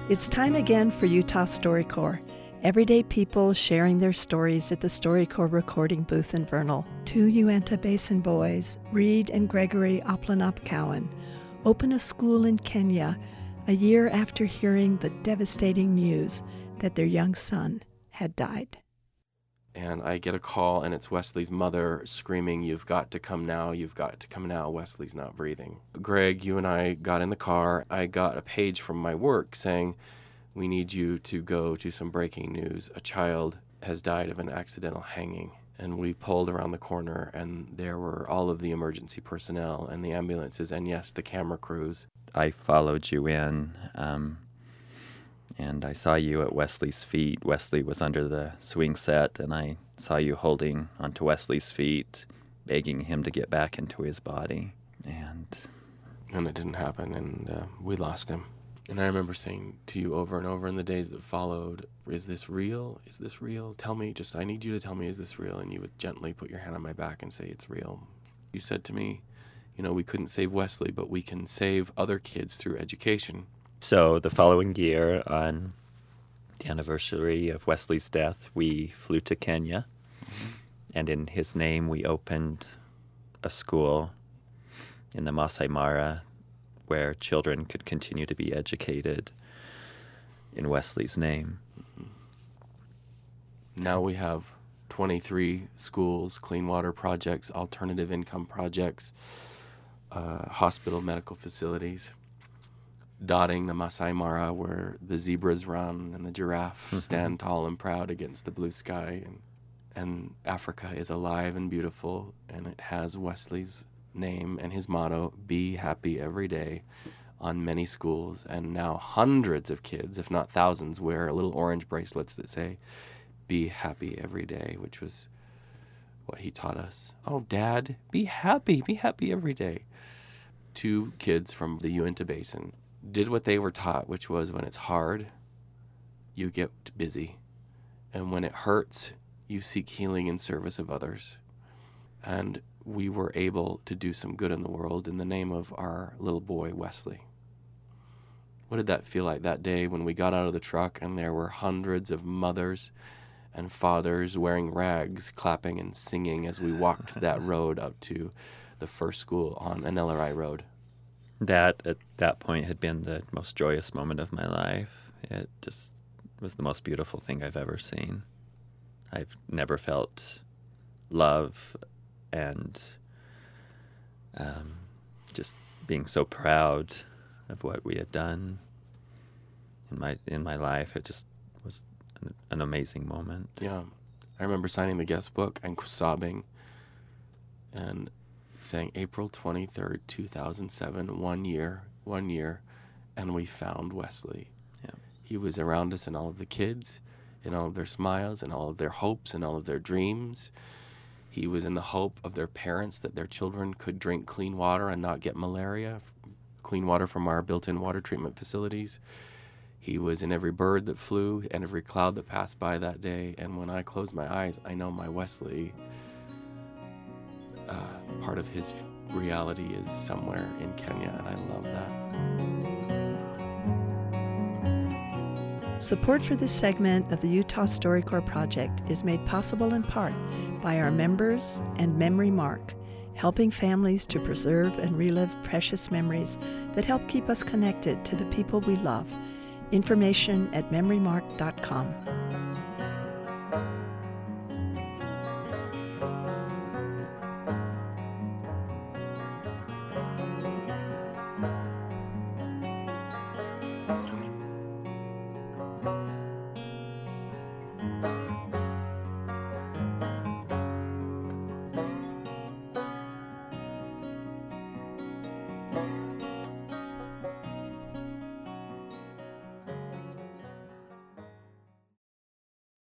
It's time again for Utah StoryCorps. Everyday people sharing their stories at the StoryCorps recording booth in Vernal. Two Uinta Basin boys, Reed and Gregory Oplanop Cowan, open a school in Kenya a year after hearing the devastating news that their young son had died. And I get a call, and it's Wesley's mother screaming, "You've got to come now, you've got to come now, Wesley's not breathing." Greg, you and I got in the car. I got a page from my work saying, "We need you to go to some breaking news. A child has died of an accidental hanging." And we pulled around the corner, and there were all of the emergency personnel and the ambulances, and yes, the camera crews. I followed you in, and I saw you at Wesley's feet. Wesley was under the swing set, and I saw you holding onto Wesley's feet, begging him to get back into his body. And it didn't happen, and we lost him. And I remember saying to you over and over in the days that followed, "Is this real? Is this real? Tell me, I need you to tell me, is this real?" And you would gently put your hand on my back and say, "It's real." You said to me, we couldn't save Wesley, but we can save other kids through education. So the following year, on the anniversary of Wesley's death, we flew to Kenya, and in his name we opened a school in the Masai Mara where children could continue to be educated in Wesley's name. Now we have 23 schools, clean water projects, alternative income projects, hospital medical facilities, dotting the Masai Mara where the zebras run and the giraffes stand tall and proud against the blue sky. And Africa is alive and beautiful, and it has Wesley's name and his motto, "Be happy every day," on many schools. And now hundreds of kids, if not thousands, wear little orange bracelets that say, "Be happy every day," which was what he taught us. "Oh, Dad, be happy every day." 2 kids from the Uinta Basin did what they were taught, which was when it's hard, you get busy. And when it hurts, you seek healing in service of others. And we were able to do some good in the world in the name of our little boy, Wesley. What did that feel like that day when we got out of the truck and there were hundreds of mothers and fathers wearing rags, clapping and singing as we walked that road up to the first school on NLRI Road? That, at that point, had been the most joyous moment of my life. It just was the most beautiful thing I've ever seen. I've never felt love and just being so proud of what we had done in my life. It just was an amazing moment. Yeah. I remember signing the guest book and sobbing and saying April 23rd, 2007, one year, and we found Wesley. Yeah. He was around us and all of the kids, in all of their smiles and all of their hopes and all of their dreams. He was in the hope of their parents that their children could drink clean water and not get malaria, clean water from our built-in water treatment facilities. He was in every bird that flew and every cloud that passed by that day. And when I close my eyes, I know my Wesley, part of his reality is somewhere in Kenya, and I love that. Support for this segment of the Utah StoryCorps project is made possible in part by our members and Memory Mark, helping families to preserve and relive precious memories that help keep us connected to the people we love. Information at memorymark.com.